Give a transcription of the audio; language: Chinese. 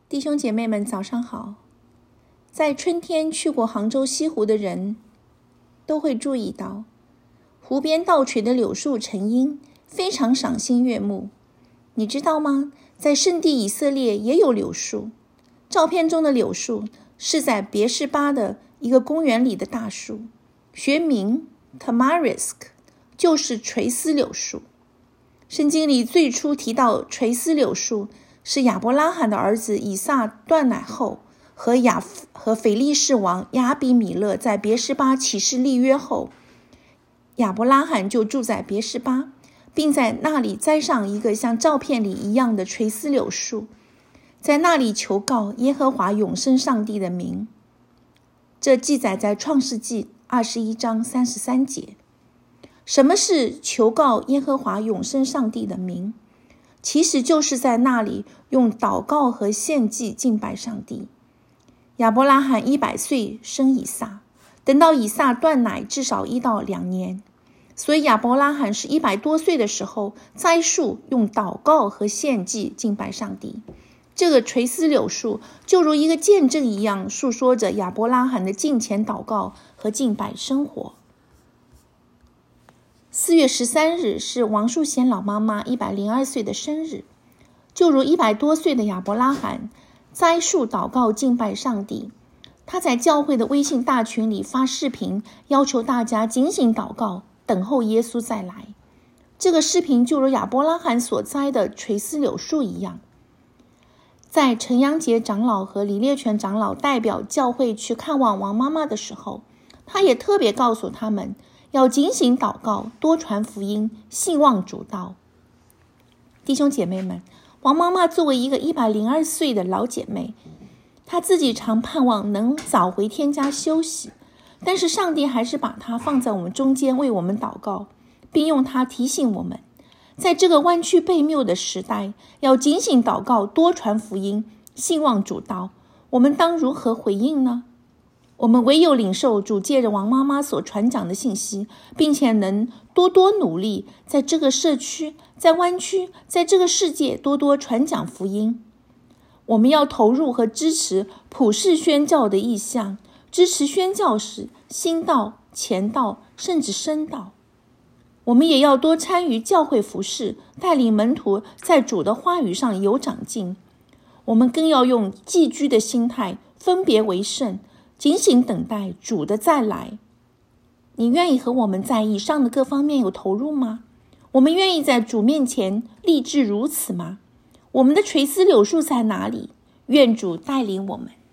弟兄姐妹们早上好。在春天去过杭州西湖的人都会注意到，湖边倒垂的柳树成荫，非常赏心悦目。你知道吗？在圣地以色列也有柳树。照片中的柳树是在别是巴的一个公园里的大树，学名 Tamarisk， 就是垂丝柳树。圣经里最初提到垂丝柳树，是亚伯拉罕的儿子以撒断奶后，和腓力士王亚比米勒在别是巴起誓立约后，亚伯拉罕就住在别是巴，并在那里栽上一个像照片里一样的垂丝柳树，在那里求告耶和华永生上帝的名。这记载在创世纪21章33节。什么是求告耶和华永生上帝的名？其实就是在那里用祷告和献祭敬拜上帝。亚伯拉罕100岁生以撒，等到以撒断奶至少1到2年，所以亚伯拉罕是100多岁的时候栽树，用祷告和献祭敬拜上帝。这个垂丝柳树就如一个见证一样，述说着亚伯拉罕的敬虔祷告和敬拜生活。4月13日是王淑贤老妈妈102岁的生日，就如100多岁的亚伯拉罕栽树祷告敬拜上帝。他在教会的微信大群里发视频，要求大家警醒祷告，等候耶稣再来。这个视频就如亚伯拉罕所栽的垂丝柳树一样。在陈阳杰长老和李烈全长老代表教会去看望王妈妈的时候，他也特别告诉他们要警醒祷告，多传福音，信望主道。弟兄姐妹们，王妈妈作为一个102岁的老姐妹，她自己常盼望能早回天家休息，但是上帝还是把她放在我们中间为我们祷告，并用她提醒我们，在这个弯曲悖谬的时代，要警醒祷告，多传福音，信望主道。我们当如何回应呢？我们唯有领受主借着王妈妈所传讲的信息，并且能多多努力，在这个社区，在湾区，在这个世界多多传讲福音。我们要投入和支持普世宣教的意向，支持宣教士、新道、前道，甚至深道。我们也要多参与教会服事，带领门徒在主的话语上有长进。我们更要用寄居的心态，分别为圣，警醒等待主的再来。你愿意和我们在以上的各方面有投入吗？我们愿意在主面前立志如此吗？我们的垂丝柳树在哪里？愿主带领我们。